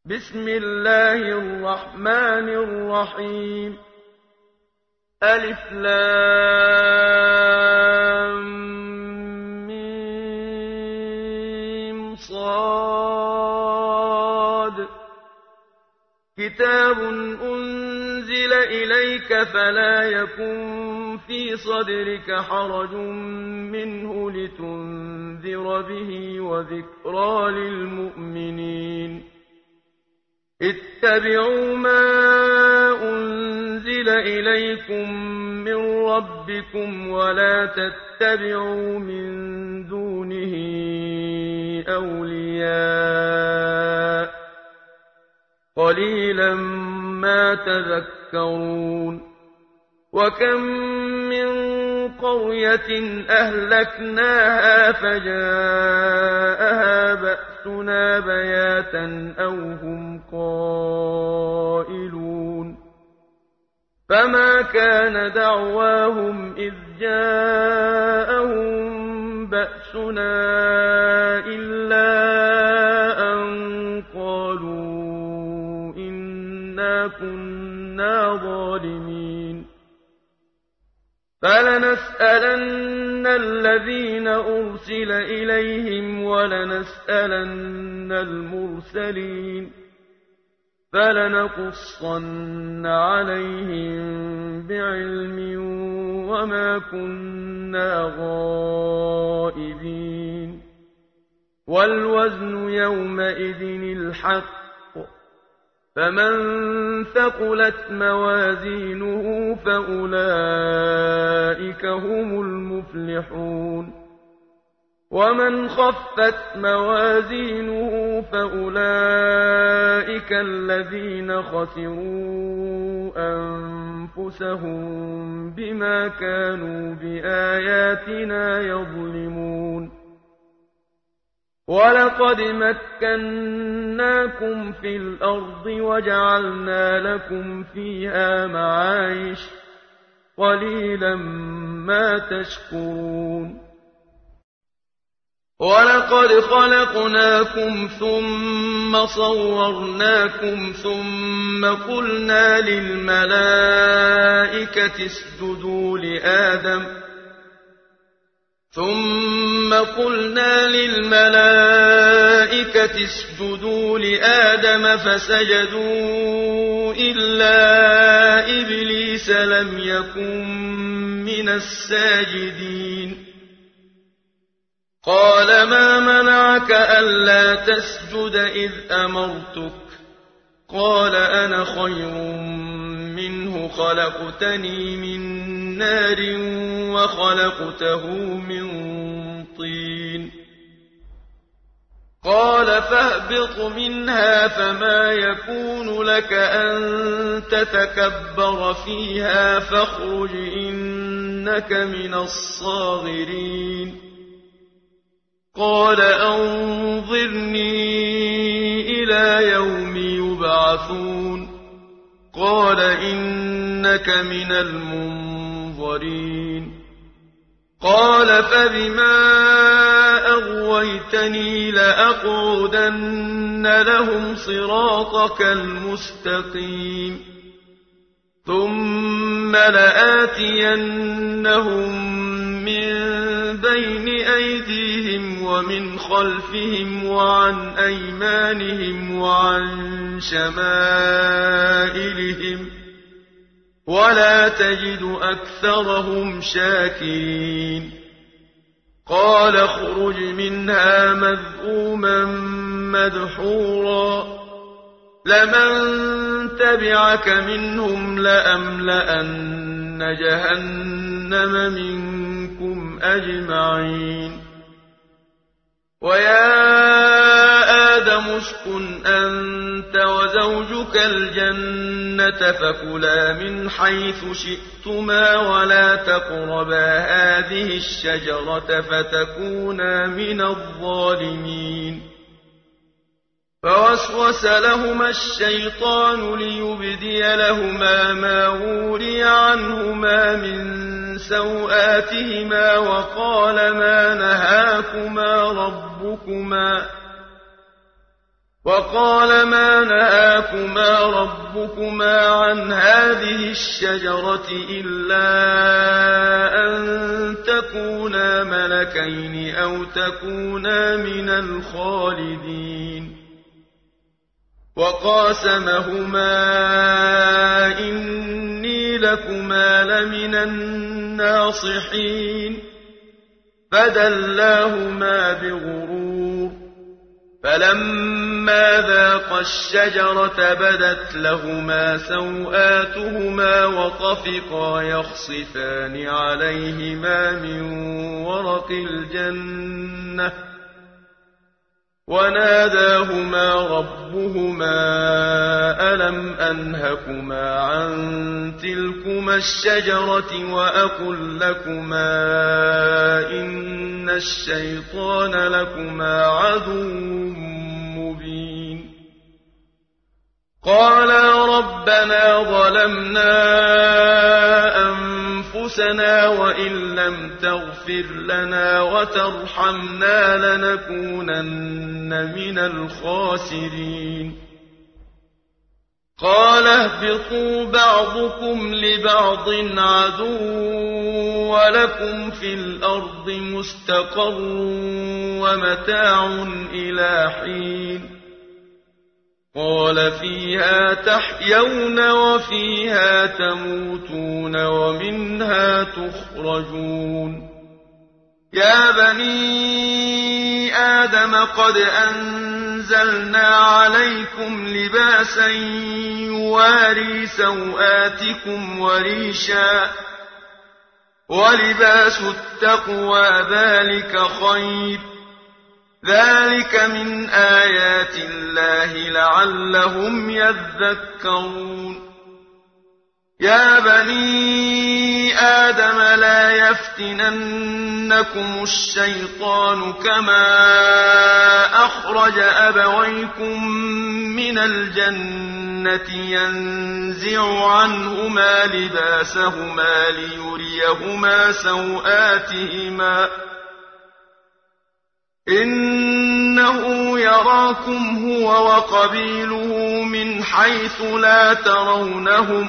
بسم الله الرحمن الرحيم. ألف لام ميم صاد. كتاب أنزل إليك فلا يكن في صدرك حرج منه لتنذر به وذكرى للمؤمنين. اتبعوا ما أنزل إليكم من ربكم ولا تتبعوا من دونه أولياء قليلا ما تذكرون. وكم من قرية أهلكناها فجاءها بأسنا بياتا أو هم قائلون. فما كان دعواهم إذ جاءهم بأسنا إلا أن قالوا إنا كنا ظالمين. فلنسألن الذين أرسل إليهم ولنسألن المرسلين. فلنقصن عليهم بعلم وما كنا غائبين. والوزن يومئذ الحق. فمن ثقلت موازينه فأولئك هم المفلحون. ومن خفت موازينه فأولئك الذين خسروا أنفسهم بما كانوا بآياتنا يظلمون. ولقد مكناكم في الأرض وجعلنا لكم فيها معايش قليلا ما تشكرون. ولقد خلقناكم ثم صورناكم ثم قلنا للملائكة اسجدوا لآدم فسجدوا إلا إبليس لم يكن من الساجدين. قال ما منعك ألا تسجد إذ أمرتك؟ قال أنا خير منه خلقتني من نار وخلقته من طين. قال فاهبط منها فما يكون لك أن تتكبر فيها فاخرج إنك من الصاغرين. قال أنظرني إلى يوم يبعثون. قال إنك من المنظرين. قال فبما أغويتني لأقعدن لهم صراطك المستقيم ثم لآتينهم من بين أيديهم ومن خلفهم وعن أيمانهم وعن شمائلهم ولا تجد أكثرهم شاكرين. قال اخرج منها مذءوما مدحورا لمن تبعك منهم لأملأن جهنم منكم أجمعين. ويا آدم اسكن أنت وزوجك الجنة فكلا من حيث شئتما ولا تقربا هذه الشجرة فتكونا من الظالمين. فوسوس لهما الشيطان ليبدي لهما ما وري عنهما من سوآتهما وقال ما نهاكما ربكما عن هذه الشجرة إلا أن تكونا ملكين أو تكونا من الخالدين وقاسمهما إني لكما لمن الناصحين فدلاهما بغرور فلما ذاقا الشجرة بدت لهما سوآتهما وطفقا يخصفان عليهما من ورق الجنة وناداهما ربهما ألم أنهكما عن تلكما الشجرة وأقل لكما إن الشيطان لكما عدو مبين قالا ربنا ظلمنا أنفسنا وإن لم تغفر لنا وترحمنا لنكونن من الخاسرين قال اهبطوا بعضكم لبعض عدو ولكم في الأرض مستقر ومتاع إلى حين قال فيها تحيون وفيها تموتون ومنها تخرجون يا بني آدم قد أنزلنا عليكم لباسا يواري سوآتكم وريشا ولباس التقوى ذلك خير ذلك من آيات الله لعلهم يذكرون يا بني آدم لا يفتننكم الشيطان كما أخرج أبويكم من الجنة ينزع عنهما لباسهما ليريهما سوآتهما إنه يراكم هو وقبيله من حيث لا ترونهم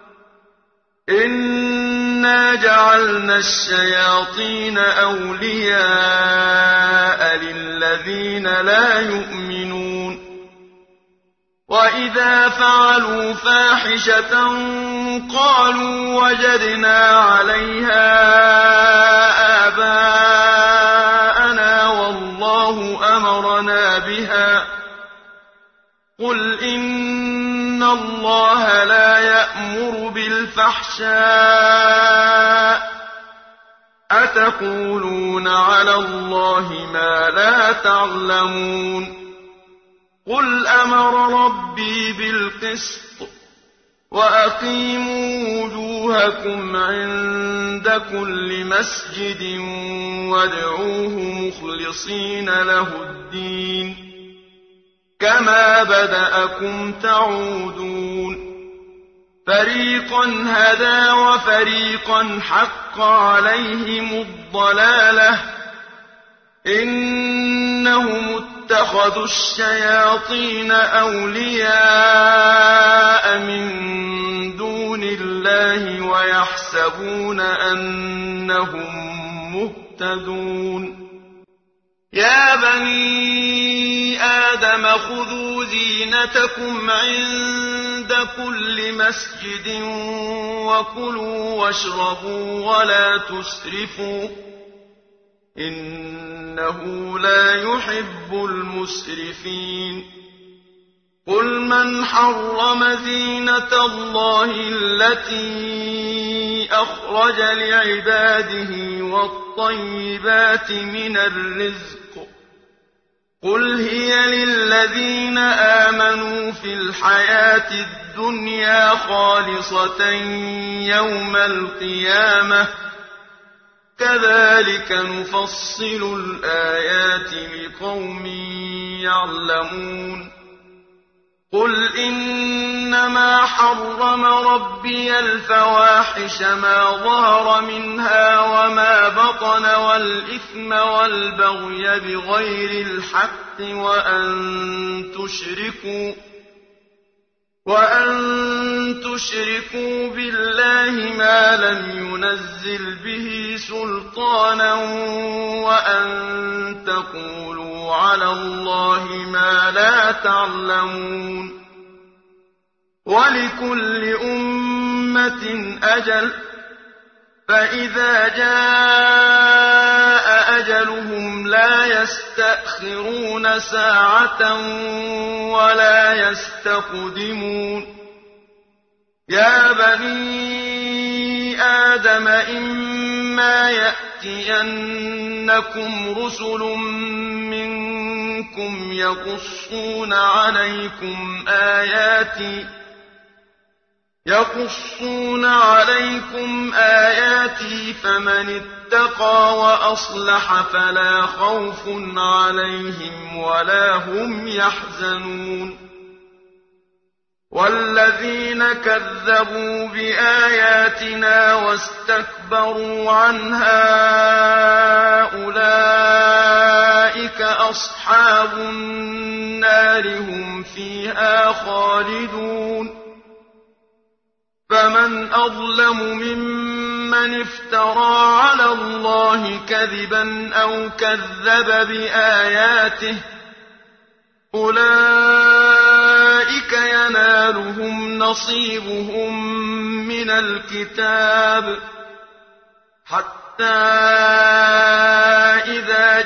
إنا جعلنا الشياطين أولياء للذين لا يؤمنون وإذا فعلوا فاحشة قالوا وجدنا عليها آباءنا والله أمرنا بها قل إن الله لا يأمر بالفحشاء أتقولون على الله ما لا تعلمون قل أمر ربي بالقسط وأقيموا وجوهكم عند كل مسجد وادعوه مخلصين له الدين كما بدأكم تعودون فريقا هدى وفريقا حق عليهم الضلالة إنهم اتخذوا الشياطين أولياء من دون الله ويحسبون أنهم مهتدون يا بني آدم خذوا زينتكم عند كل مسجد وكلوا واشربوا ولا تسرفوا إنه لا يحب المسرفين قل من حرم زينة الله التي أخرج لعباده والطيبات من الرزق قل هي للذين آمنوا في الحياة الدنيا خالصة يوم القيامة كذلك نفصل الآيات لقوم يعلمون قل إنما حرم ربي الفواحش ما ظهر منها وما بطن والإثم والبغي بغير الحق وأن تشركوا بالله ما لم ينزل به سلطانا وأن تقولوا على الله ما لا تعلمون ولكل أمة أجل فإذا جاء أجلهم لا يستأخرون ساعة ولا يستقدمون يا بني آدم إما يأتينكم رسل منكم يقصون عليكم آياتي فمن اتقى وأصلح فلا خوف عليهم ولا هم يحزنون والذين كذبوا بآياتنا واستكبروا عنها أولئك أصحاب النار هم فيها خالدون فمن أظلم ممن افترى على الله كذبا أو كذب بآياته أولئك ينالهم نصيبهم من الكتاب حتى إذا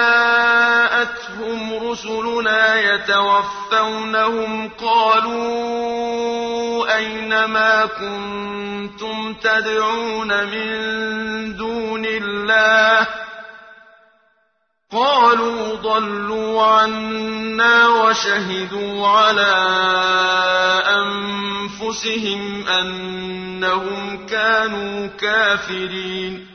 جاءتهم رسلنا يتوفونهم قالوا أين ما كنتم تدعون من دون الله قالوا ضلوا عنا وشهدوا على أنفسهم أنهم كانوا كافرين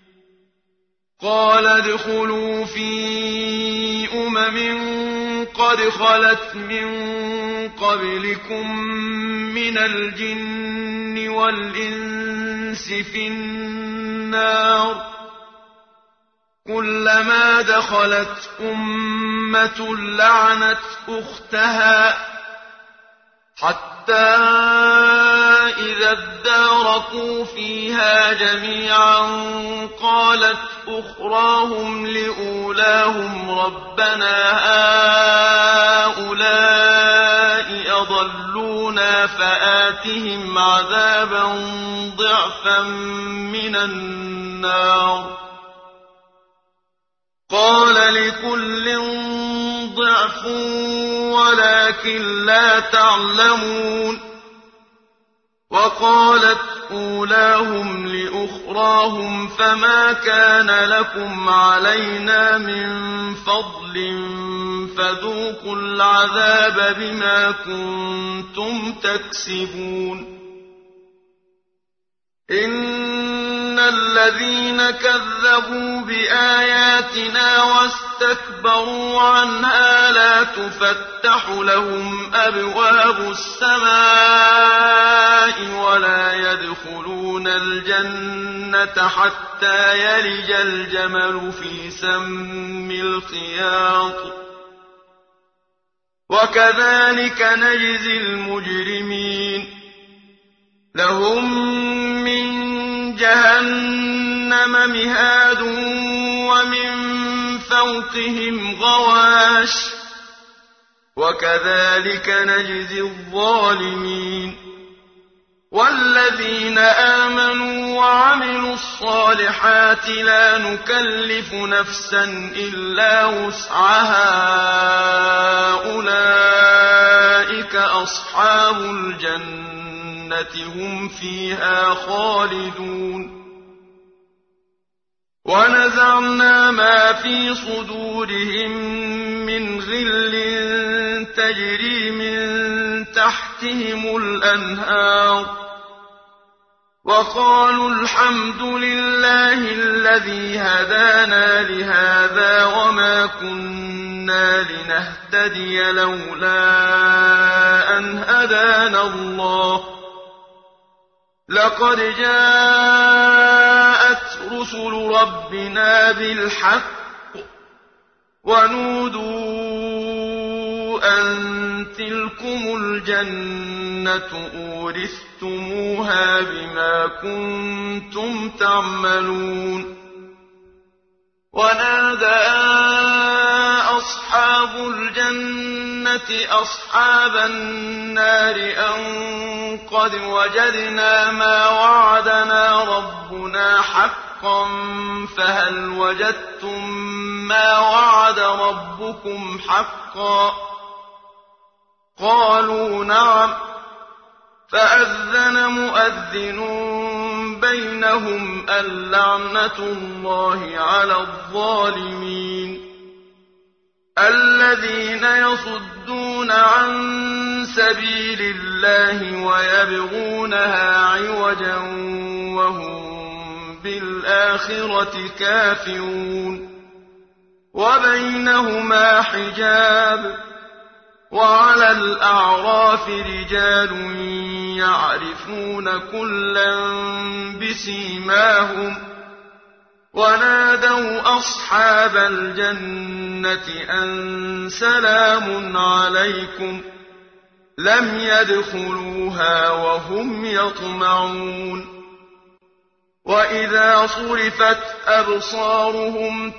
قال ادخلوا في قد خلت من قبلكم من الجن والإنس في النار كلما دخلت أمة لعنت أختها حتى إذا اداركوا فيها جميعا قالت أخراهم لأولاهم ربنا هؤلاء أضلونا فآتهم عذابا ضعفا من النار قال لكل ضعف ولكن لا تعلمون وقالت أولاهم لأخراهم فما كان لكم علينا من فضل فذوقوا العذاب بما كنتم تكسبون إن الذين كذبوا بآياتنا واستكبروا عنها لا تفتح لهم أبواب السماء ولا يدخلون الجنة حتى يلج الجمل في سم الخياط وكذلك نجزي المجرمين لهم من جهنم مهاد ومن فوقهم غواش وكذلك نجزي الظالمين والذين آمنوا وعملوا الصالحات لا نكلف نفسا إلا وسعها أولئك أصحاب الجنة هم فيها خالدون ونزعنا ما في صدورهم من غل تجري من تحتهم الأنهار وقالوا الحمد لله الذي هدانا لهذا وما كنا لنهتدي لولا أن هدانا الله لقد جاءت رسل ربنا بالحق ونودوا أن تلكم الجنة أورثتموها بما كنتم تعملون ونادى أصحاب الجنة أصحاب النار أن قد وجدنا ما وعدنا ربنا حقا فهل وجدتم ما وعد ربكم حقا قالوا نعم فأذن مؤذن بينهم اللعنة الله على الظالمين الذين يصدون عن سبيل الله ويبغونها عوجا وهم بالآخرة كافرون وبينهما حجاب وعلى الأعراف رجال يعرفون كلا بسيماهم ونادوا أصحاب الجنة أن سلام عليكم لم يدخلوها وهم يطمعون وإذا صرفت أبصارهم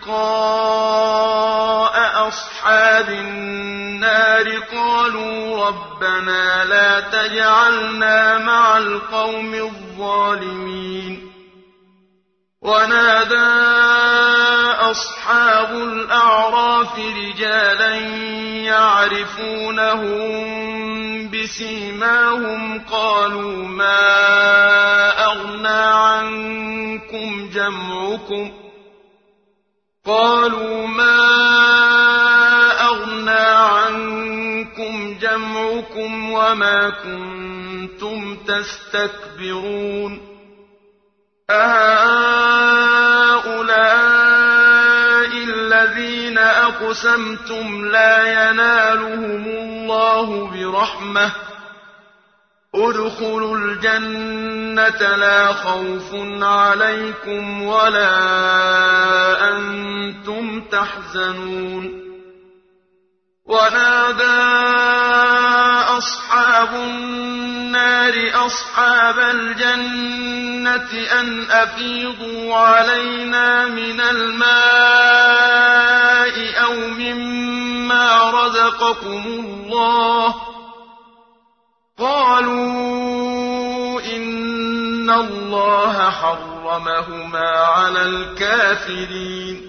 تلقاء أصحاب النار قالوا ربنا لا تجعلنا مع القوم الظالمين ونادى أصحاب الأعراف رجالا يعرفونهم بسيماهم قالوا ما أغنى عنكم جمعكم وما كنتم تستكبرون أهؤلاء الذين أقسمتم لا ينالهم الله برحمة ادخلوا الجنة لا خوف عليكم ولا أنتم تحزنون ونادى أصحاب النار أصحاب الجنة أن أفيضوا علينا من الماء أو مما رزقكم الله قالوا إن الله حرمهما على الكافرين